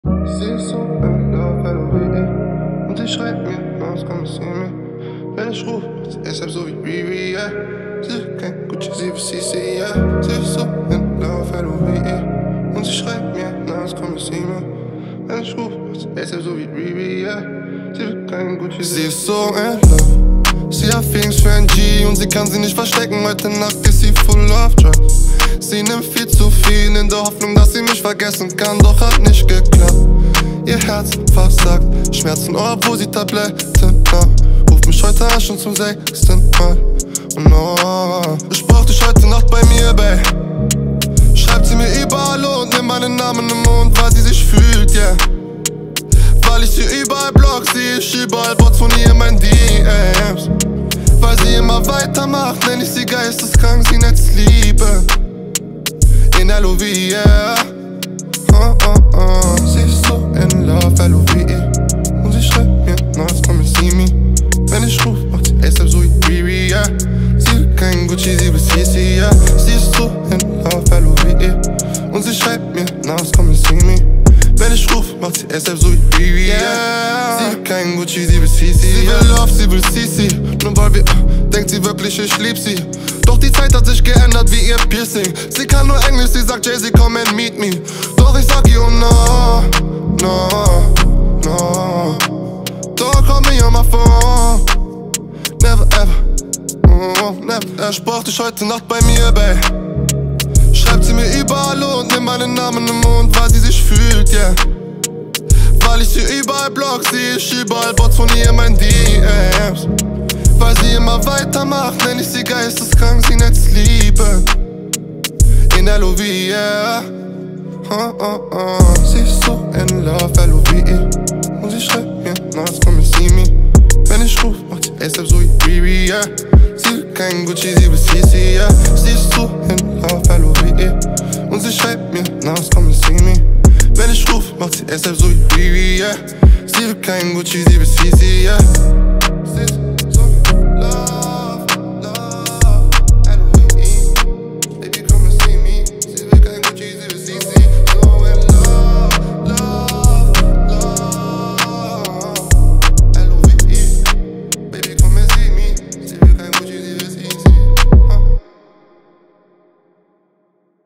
Sie ist so in Love, hallo wie ich. Und sie schreibt mir, Maus, komm, seh mir. Wenn ich ruf, macht sie deshalb so wie Riri, yeah. Sie will kein Gucci, sie will CC, yeah. Sie ist so in Love, hallo wie ich. Und sie schreibt mir, Maus, komm, seh mir. Wenn ich ruf, macht sie deshalb so wie Riri, yeah. Sie will kein Gucci, sie ist so in Love. Sie hat Feelings für ein G und sie kann sie nicht verstecken. Heute Nacht ist sie full of drugs. Sie nimmt viel zu viel in der Hoffnung, dass sie mich vergessen kann, doch hat nicht geklappt. Ihr Herz versagt, Schmerzen, obwohl sie Tabletten nahm. Ruft mich heute an, schon zum 6. Mal. Oh no, ich brauch dich heute Nacht bei mir, babe. Schreibt sie mir überall und nimmt meinen Namen im Mund, weil sie sich fühlt, yeah. Weil ich sie überall block, sehe ich überall Bots von ihr in meinen DMs. Weil sie immer weitermacht, nenn ich sie geisteskrank, sie nennt's Liebe. In LOV, yeah. Sie ist so in Love, LOV. Und sie schreibt mir, Maus, komm, see me. Wenn ich ruf, macht sie ASAP so wie Riri, yeah. Sie will kein Gucci, sie will CC, yeah. Sie ist so in Love, LOV. Und sie schreibt mir, Maus, komm, see me. Wenn ich ruf, macht sie ASAP so wie Riri, yeah. Sie will kein Gucci, sie will CC, sie will Love, sie will CC. Nur weil wir, denkt sie wirklich, ich lieb sie. Doch die Zeit hat sich geändert wie ihr Piercing. Sie kann nur Englisch, sie sagt Jay-Z, come and meet me. Doch ich sag ihr, oh no, no, no. Don't call me on my phone. Never ever, never. Ich brauch dich heute Nacht bei mir, babe. Schreibt sie mir überall und nimmt meinen Namen im Mund, weil sie sich fühlt, yeah. Weil ich sie überall block, sehe ich überall Bots von ihr in meinen DMs. Weil sie immer weitermacht, nenn ich sie geisteskrank, sie nennt's Liebe. In LOV, yeah. Sie ist so in